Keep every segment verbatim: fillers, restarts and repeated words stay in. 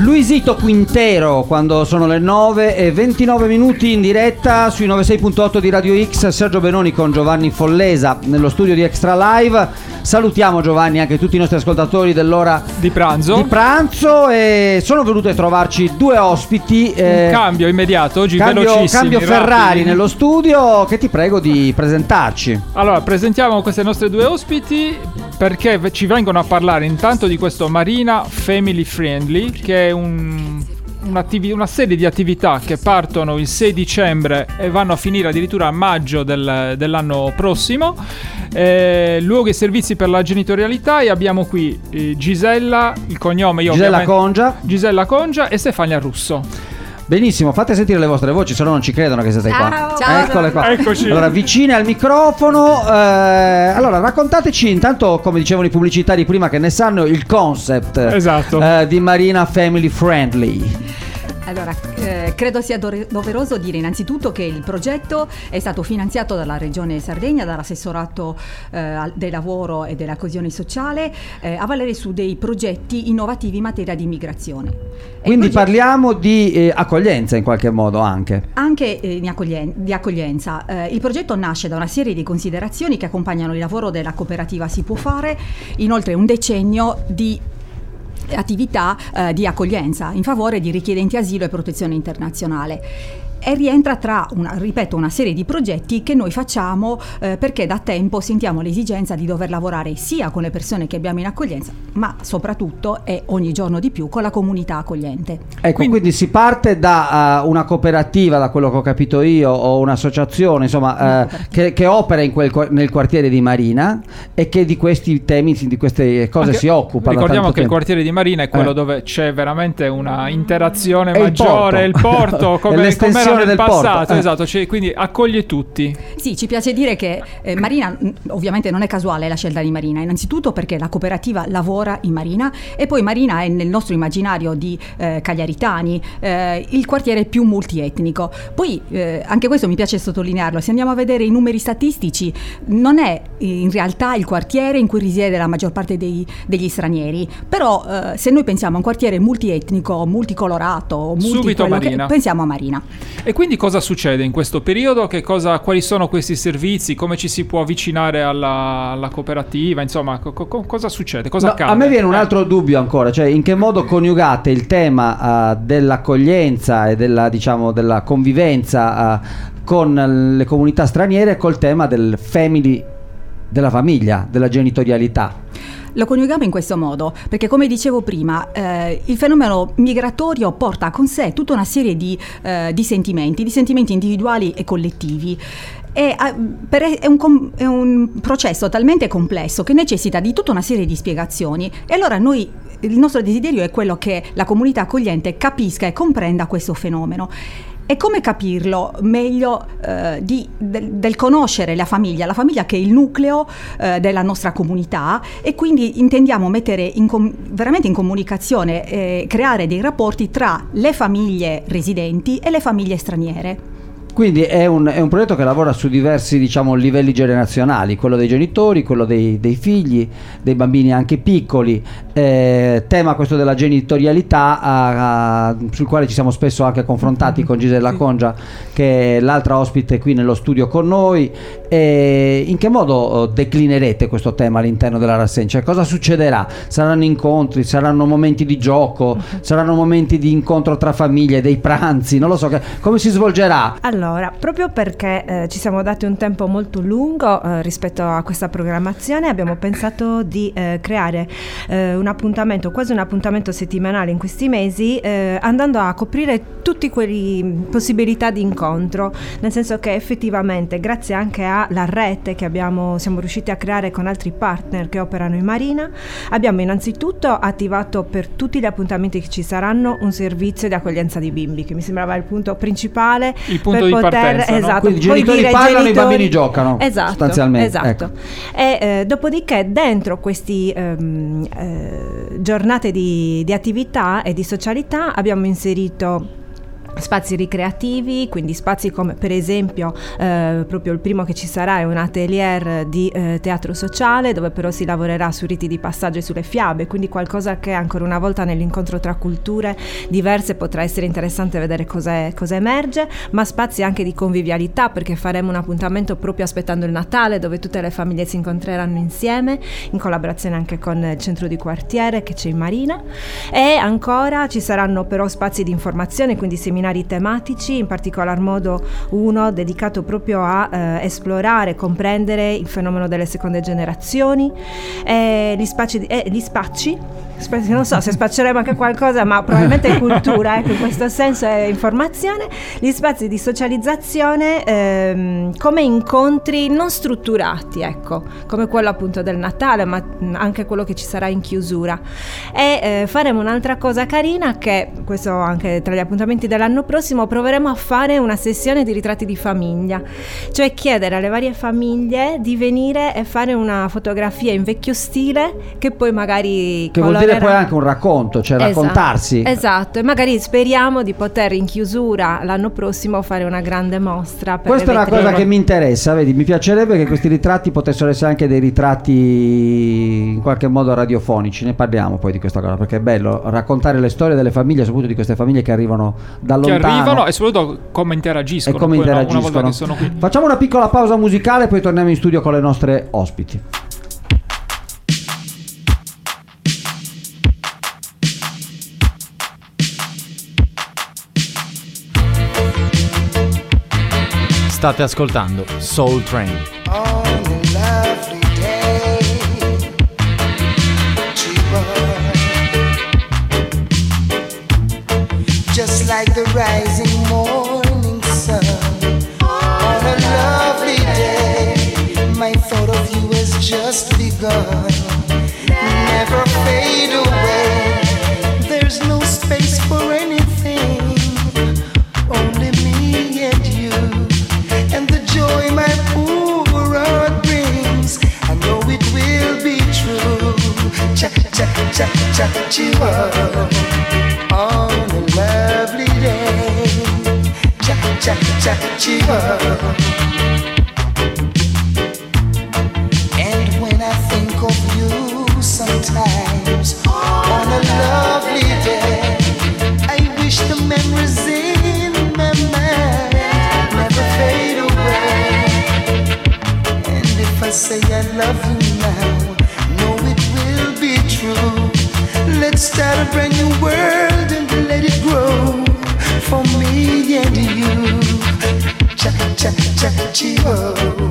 Luisito Quintero, quando sono le nove e ventinove minuti in diretta sui novantasei punto otto di Radio X. Sergio Benoni con Giovanni Follesa nello studio di Extra Live. Salutiamo Giovanni, anche tutti i nostri ascoltatori dell'ora di pranzo. Di pranzo e sono venute a trovarci due ospiti. Eh, Un cambio immediato, oggi cambio, velocissimi. Cambio Ferrari rapidi. nello studio, che ti prego di presentarci. Allora, presentiamo queste nostre due ospiti perché ci vengono a parlare intanto di questo Marina Family Friendly, che è un, un'attivi- una serie di attività che partono il sei dicembre e vanno a finire addirittura a maggio del, dell'anno prossimo. Eh, luoghi e servizi per la genitorialità, e abbiamo qui eh, Gisella, il cognome io Gisella Congia. Gisella Congia e Stefania Russo. Benissimo, fate sentire le vostre voci, se no non ci credono che siete Ciao. qua. Ciao. Eccole qua. Eccoci. Allora, vicine al microfono. Eh, allora, raccontateci intanto, come dicevano i pubblicitari prima che ne sanno, il concept Esatto. eh, di Marina Family Friendly. Allora, eh, credo sia do- doveroso dire innanzitutto che il progetto è stato finanziato dalla Regione Sardegna, dall'assessorato eh, del lavoro e della coesione sociale, eh, a valere su dei progetti innovativi in materia di immigrazione. Quindi progetto... parliamo di eh, accoglienza in qualche modo anche. Anche eh, di, accogli- di accoglienza. Eh, il progetto nasce da una serie di considerazioni che accompagnano il lavoro della cooperativa Si Può Fare in oltre un decennio di attività eh, di accoglienza in favore di richiedenti asilo e protezione internazionale. E rientra tra, una, ripeto, una serie di progetti che noi facciamo eh, perché da tempo sentiamo l'esigenza di dover lavorare sia con le persone che abbiamo in accoglienza, ma soprattutto e ogni giorno di più con la comunità accogliente. Ecco, quindi, quindi si parte da uh, una cooperativa, da quello che ho capito io, o un'associazione, insomma, uh, che, che opera in quel, nel quartiere di Marina e che di questi temi, di queste cose Anche, si occupa. Ricordiamo che tempo. il quartiere di Marina è quello eh. dove c'è veramente una interazione è maggiore, il porto, il porto come l'estensione nel del passato, porto. Eh. esatto, cioè, quindi accoglie tutti. Sì, ci piace dire che eh, Marina, mh, ovviamente non è casuale la scelta di Marina, innanzitutto perché la cooperativa lavora in Marina e poi Marina è nel nostro immaginario di eh, cagliaritani eh, il quartiere più multietnico. Poi eh, anche questo mi piace sottolinearlo, se andiamo a vedere i numeri statistici non è in realtà il quartiere in cui risiede la maggior parte dei, degli stranieri, però eh, se noi pensiamo a un quartiere multietnico, multicolorato, multi Subito Marina. Che, pensiamo a Marina. E quindi cosa succede in questo periodo? Che cosa, quali sono questi servizi? Come ci si può avvicinare alla, alla cooperativa? Insomma, co- co- cosa succede? Cosa No, accade? a me viene un Eh. altro dubbio ancora, cioè in che modo coniugate il tema uh, dell'accoglienza e della, diciamo, della convivenza uh, con le comunità straniere col tema del family, della famiglia, della genitorialità. Lo coniughiamo in questo modo, perché come dicevo prima, eh, il fenomeno migratorio porta con sé tutta una serie di, eh, di sentimenti, di sentimenti individuali e collettivi. È, per, è, un, com, è un processo talmente complesso che necessita di tutta una serie di spiegazioni, e allora noi, il nostro desiderio è quello che la comunità accogliente capisca e comprenda questo fenomeno. E come capirlo meglio eh, di, del, del conoscere la famiglia, la famiglia che è il nucleo eh, della nostra comunità, e quindi intendiamo mettere in com- veramente in comunicazione, eh, creare dei rapporti tra le famiglie residenti e le famiglie straniere. Quindi è un, è un progetto che lavora su diversi, diciamo, livelli generazionali, quello dei genitori, quello dei, dei figli, dei bambini anche piccoli, eh, tema questo della genitorialità a, a, sul quale ci siamo spesso anche confrontati con Gisella Congia, che è l'altra ospite qui nello studio con noi. E in che modo declinerete questo tema all'interno della rassegna? Cioè, cosa succederà? Saranno incontri, saranno momenti di gioco, saranno momenti di incontro tra famiglie, dei pranzi, non lo so, che, come si svolgerà? Allora, proprio perché eh, ci siamo dati un tempo molto lungo eh, rispetto a questa programmazione, abbiamo pensato di eh, creare eh, un appuntamento, quasi un appuntamento settimanale in questi mesi, eh, andando a coprire tutte quelle possibilità di incontro, nel senso che effettivamente grazie anche alla rete che abbiamo, siamo riusciti a creare con altri partner che operano in Marina, abbiamo innanzitutto attivato per tutti gli appuntamenti che ci saranno un servizio di accoglienza di bimbi, che mi sembrava il punto principale, il punto per di poter, partenza, no? esatto, Quindi i genitori dire parlano, genitori, i bambini giocano, esatto, sostanzialmente. Esatto. Ecco. E eh, dopodiché dentro questi ehm, eh, giornate di, di attività e di socialità abbiamo inserito spazi ricreativi, quindi spazi come per esempio eh, proprio il primo che ci sarà è un atelier di eh, teatro sociale, dove però si lavorerà sui riti di passaggio e sulle fiabe, quindi qualcosa che ancora una volta nell'incontro tra culture diverse potrà essere interessante vedere cosa, cosa emerge, ma spazi anche di convivialità, perché faremo un appuntamento proprio aspettando il Natale, dove tutte le famiglie si incontreranno insieme in collaborazione anche con il centro di quartiere che c'è in Marina. E ancora ci saranno però spazi di informazione, quindi seminari tematici, in particolar modo uno dedicato proprio a eh, esplorare, comprendere il fenomeno delle seconde generazioni, e gli spacci, di, eh, gli spacci non so se spacceremo anche qualcosa, ma probabilmente è cultura, ecco, in questo senso è informazione, gli spazi di socializzazione ehm, come incontri non strutturati, ecco, come quello appunto del Natale, ma anche quello che ci sarà in chiusura. E eh, faremo un'altra cosa carina, che questo anche tra gli appuntamenti dell'anno prossimo, proveremo a fare una sessione di ritratti di famiglia, cioè chiedere alle varie famiglie di venire e fare una fotografia in vecchio stile, che poi magari che vuol dire poi anche un racconto, cioè esatto, raccontarsi. Esatto, e magari speriamo di poter in chiusura l'anno prossimo fare una grande mostra per questa è una vetrine. cosa che mi interessa, vedi, mi piacerebbe che questi ritratti potessero essere anche dei ritratti in qualche modo radiofonici, ne parliamo poi di questa cosa, perché è bello raccontare le storie delle famiglie, soprattutto di queste famiglie che arrivano da lontano, che arrivano e soprattutto come interagiscono, e come interagiscono. Una volta che sono qui. Facciamo una piccola pausa musicale, poi torniamo in studio con le nostre ospiti. State ascoltando Soul Train. On a lovely day, just like the rising morning sun. On a lovely day, my thought of you has just begun. Never fade away, there's no space for anything, only me and you. And the joy my poor heart brings, I know it will be true. Cha cha cha cha chihuahua on a lovely day. Cha cha cha chihuahua. And when I think of you sometimes on a lovely day, I wish the memories in my mind never fade away. And if I say I love you now, know it will be true. Let's start a brand new world and let it grow for me and you. Cha cha cha chiho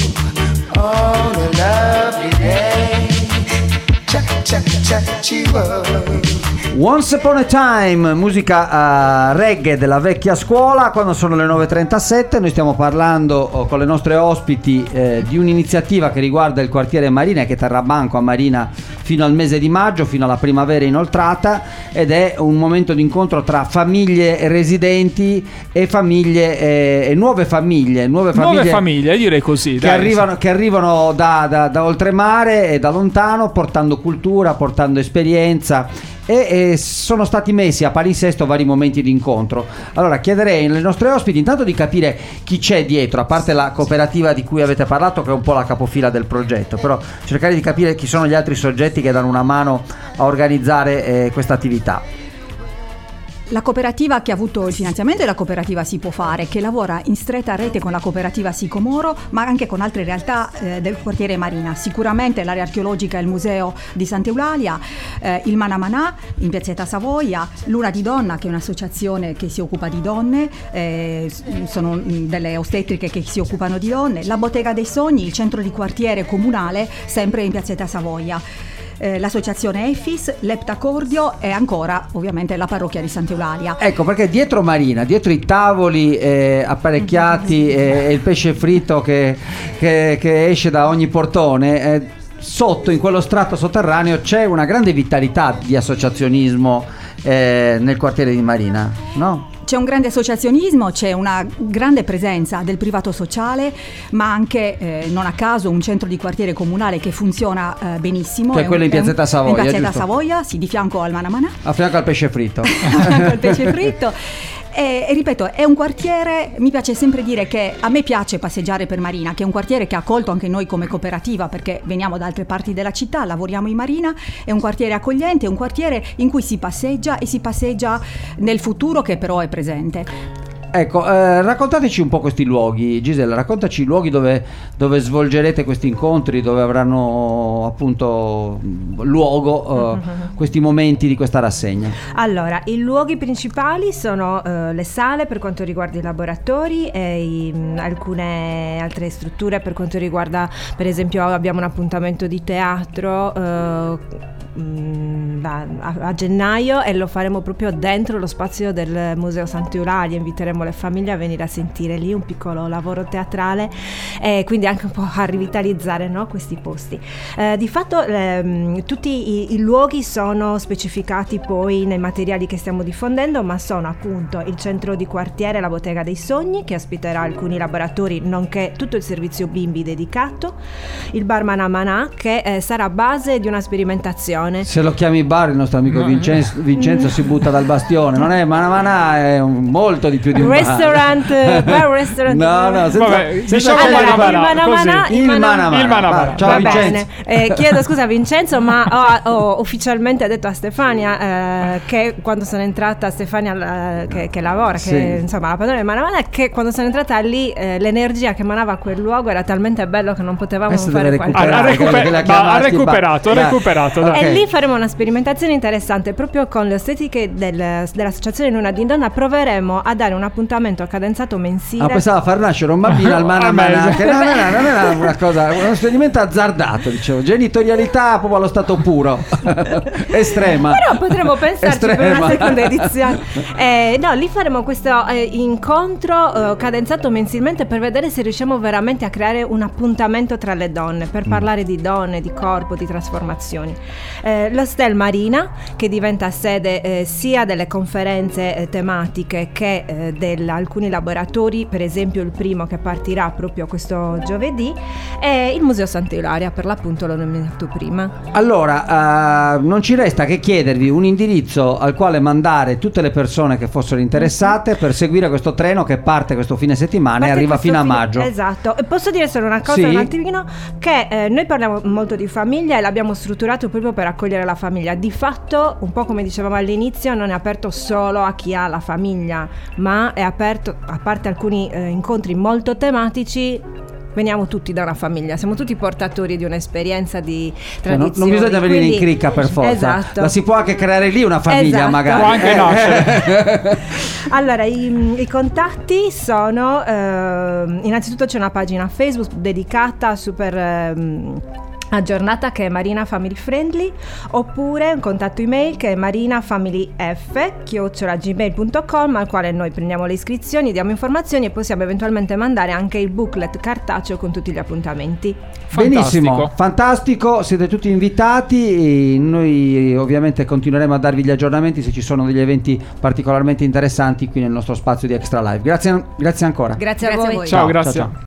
on a lovely day. Cha cha cha chiho. Once Upon a Time, musica uh, reggae della vecchia scuola, quando sono le nove e trentasette. Noi stiamo parlando oh, con le nostre ospiti eh, di un'iniziativa che riguarda il quartiere Marina, che terrà banco a Marina fino al mese di maggio, fino alla primavera inoltrata, ed è un momento di incontro tra famiglie residenti e famiglie eh, e nuove famiglie, nuove famiglie, nuove famiglie direi così, che, dai, arrivano, sì. che arrivano da, da, da oltremare e da lontano, portando cultura, portando esperienza. E, e sono stati messi a palinsesto vari momenti di incontro. Allora chiederei alle nostre ospiti intanto di capire chi c'è dietro, a parte la cooperativa di cui avete parlato, che è un po' la capofila del progetto, però cercare di capire chi sono gli altri soggetti che danno una mano a organizzare eh, questa attività. La cooperativa che ha avuto il finanziamento è la cooperativa Si Può Fare, che lavora in stretta rete con la cooperativa Sicomoro, ma anche con altre realtà eh, del quartiere Marina. Sicuramente l'area archeologica e il museo di Sant'Eulalia, eh, il Manamanà in piazzetta Savoia, Luna di Donna, che è un'associazione che si occupa di donne, eh, sono mh, delle ostetriche che si occupano di donne, la Bottega dei Sogni, il centro di quartiere comunale, sempre in piazzetta Savoia. Eh, l'associazione Efis, l'Eptacordio e ancora ovviamente la parrocchia di Sant'Eulalia. Ecco perché dietro Marina, dietro i tavoli eh, apparecchiati e, e il pesce fritto che, che, che esce da ogni portone, eh, sotto in quello strato sotterraneo c'è una grande vitalità di associazionismo eh, nel quartiere di Marina, no? C'è un grande associazionismo, c'è una grande presenza del privato sociale, ma anche, eh, non a caso, un centro di quartiere comunale che funziona eh, benissimo. Che è quello in piazzetta Savoia, In piazzetta giusto? Savoia, sì, di fianco al Manamanà. A fianco al pesce fritto. A fianco al pesce fritto. E, e ripeto, è un quartiere, mi piace sempre dire che a me piace passeggiare per Marina, che è un quartiere che ha accolto anche noi come cooperativa, perché veniamo da altre parti della città, lavoriamo in Marina, è un quartiere accogliente, è un quartiere in cui si passeggia e si passeggia nel futuro che però è presente. Ecco, eh, raccontateci un po' questi luoghi, Gisella, raccontaci i luoghi dove, dove svolgerete questi incontri, dove avranno appunto luogo eh, questi momenti di questa rassegna. Allora, i luoghi principali sono eh, le sale per quanto riguarda i laboratori e i, mh, alcune altre strutture per quanto riguarda, per esempio abbiamo un appuntamento di teatro eh, mh, a, a gennaio e lo faremo proprio dentro lo spazio del Museo Sant'Eulalia, inviteremo le famiglie a venire a sentire lì un piccolo lavoro teatrale e quindi anche un po' a rivitalizzare, no, questi posti. Eh, di fatto ehm, tutti i, i luoghi sono specificati poi nei materiali che stiamo diffondendo, ma sono appunto il centro di quartiere, la Bottega dei Sogni, che ospiterà alcuni laboratori nonché tutto il servizio bimbi dedicato, il bar Manà Manà, che eh, sarà base di una sperimentazione. Se lo chiami bar, il nostro amico Vincenzo, Vincenzo si butta dal bastione, non è Manà Manà, è un, molto di più di un restaurant, bar, bar restaurant. No, no, senza, Vabbè, senza diciamo chiedere Manà bar. Manà, il Manà così. Manà, Il Manà Manà. Il Manà Manà. Ciao Va Vincenzo. bene, eh, chiedo scusa Vincenzo, ma ho, ho ufficialmente detto a Stefania eh, che quando sono entrata, Stefania eh, che, che lavora, che Sì. insomma la padrona del Manà Manà, che quando sono entrata lì eh, l'energia che emanava a quel luogo era talmente bello che non potevamo Adesso fare deve qualcosa. Ha, ha recuperare, recuper- che la ma ha chiamasti, recuperato, ha dai. recuperato. Dai. Ok. E lì faremo una sperimentazione interessante proprio con le estetiche del, dell'associazione Luna di Donna. Proveremo a dare un appuntamento cadenzato mensile. Ah, pensavo a far nascere un bambino al Manà Ah, Manà, meglio. che non era, non era una cosa, uno esperimento azzardato, dicevo, genitorialità proprio allo stato puro, estrema. Però potremmo pensarci per Estrema. una seconda edizione. Eh, no, lì faremo questo eh, incontro eh, cadenzato mensilmente per vedere se riusciamo veramente a creare un appuntamento tra le donne, per parlare di donne, di corpo, di trasformazioni. Eh, L'Hostel Marina, che diventa sede eh, sia delle conferenze eh, tematiche che eh, di alcuni laboratori, per esempio il primo che partirà proprio questo giovedì, e il Museo Sant'Eulalia, per l'appunto l'ho nominato prima. Allora, eh, non ci resta che chiedervi un indirizzo al quale mandare tutte le persone che fossero interessate per seguire questo treno che parte questo fine settimana e Parte arriva questo fino a fine- maggio. Esatto. E posso dire solo una cosa Sì. un attimino, che eh, noi parliamo molto di famiglia e l'abbiamo strutturato proprio per accogliere la famiglia. Di fatto, un po' come dicevamo all'inizio, non è aperto solo a chi ha la famiglia, ma è aperto, a parte alcuni eh, incontri molto tematici, veniamo tutti da una famiglia, siamo tutti portatori di un'esperienza di Cioè, non, tradizioni. non bisogna venire in quindi- cricca per forza, Esatto. la si può anche creare lì una famiglia, Esatto. magari. Può anche Eh, nascere. Allora, i, i contatti sono eh, innanzitutto c'è una pagina Facebook dedicata super ehm, aggiornata, che è Marina Family Friendly, oppure un contatto email che è marinafamilyf chiocciola gmail punto com, al quale noi prendiamo le iscrizioni, diamo informazioni e possiamo eventualmente mandare anche il booklet cartaceo con tutti gli appuntamenti. Benissimo, Fantastico. fantastico, siete tutti invitati e noi ovviamente continueremo a darvi gli aggiornamenti se ci sono degli eventi particolarmente interessanti qui nel nostro spazio di Extra Live. Grazie, grazie ancora. Grazie a Grazie a voi. voi. Ciao, Ciao, grazie. ciao, ciao.